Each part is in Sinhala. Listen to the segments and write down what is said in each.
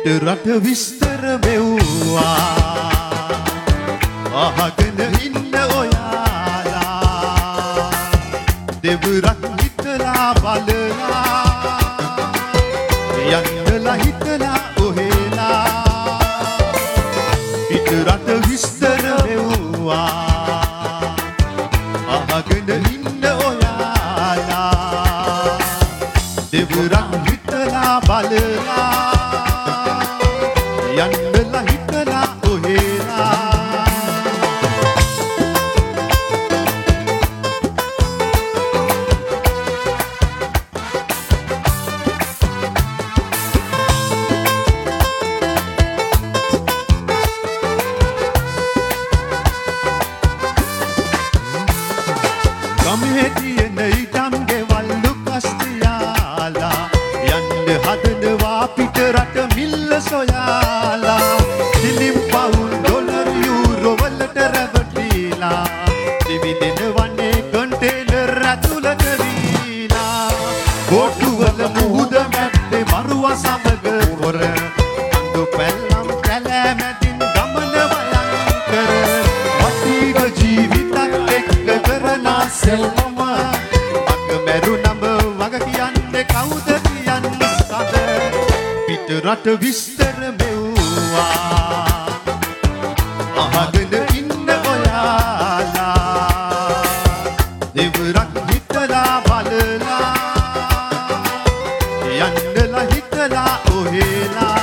පිටරට විස්තර මෙව්වා අහගෙන ඉන්න ඔයාලා දෙවරක් හිතලා බලලා යන්නලා හිතලා ඔහෙලා පිටරට විස්තර මෙව්වා අහගෙන ඉන්න ඔයාලා දෙවරක් හිතලා බලලා යන්නලා හිතලා ඔහෙලා ගමේ තියෙන ඉඩම් ගෙවල් ලුකස්තියාලා යන්න හදනවා පිටරට මිල්ල සොයාලා දිලිම් පවුල් ඩොලර් යූරෝ වලට රැවටිලා දිවිදෙන වනේ කන්ටේනර් ඇතුළට වීලා බෝටුවල මුහුද මැද්දේ මරුවා සමග පොර අඳු පැල්ලම් කැලෑ මැදින් ගමන වයන්කර වටීක ජීවිතත් එක්ක කරන සෙල්ලම අග මැරුණම වග කියන්නේ කවුද කියන්නේ සද පිටරට විස්තර මෙව්වා අහගෙන ඉන්න ඔයාලා දෙවරක් හිතලා බලලා යන්නලා හිතලා ඔහෙලා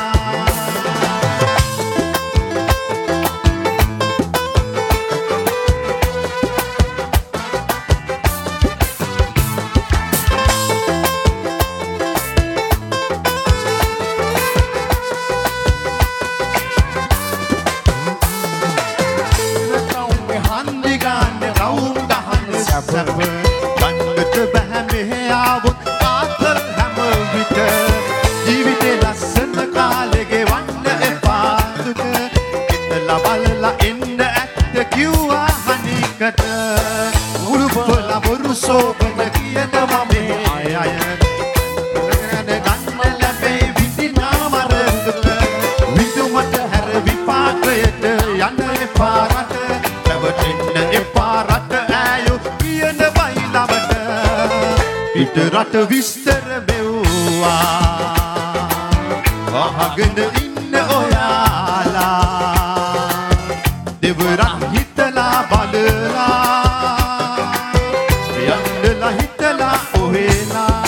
ගන්නට බැහැ මෙහෙ ආවොත් ආතල් හැම විට ජීවිතේ ලස්සන කාලේ ගෙවන්න එපා දුක හිතලා බලලා එන්න ඇත්ත කිව්වා හනිකට උරුපල බොරු සෝබන කියනවා මේ අය ගන්න ලැබේ විඳිනා මරදුක විදුමට හැර විපාකයට යන්න එපා රට රැවටෙන්න එපා රට ඈයෝ පිටරට විස්තර මෙව්වා අහගෙන ඉන්න ඔයාලා දෙවරක් හිතලා බලලා යන්නලා හිතලා ඔහෙලා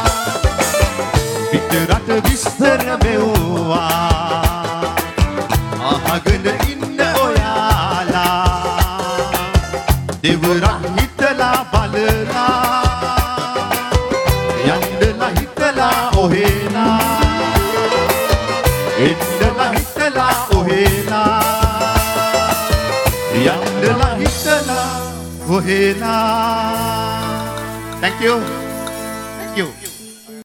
පිටරට විස්තර මෙව්වා අහගෙන ඉන්න ඔයාලා දෙවරක් හිතලා බලලා යන්නලා හිතලා ඔහෙලා එන්නලා හිතලා ඔහෙලා යන්නලා හිතලා ඔහෙලා Thank you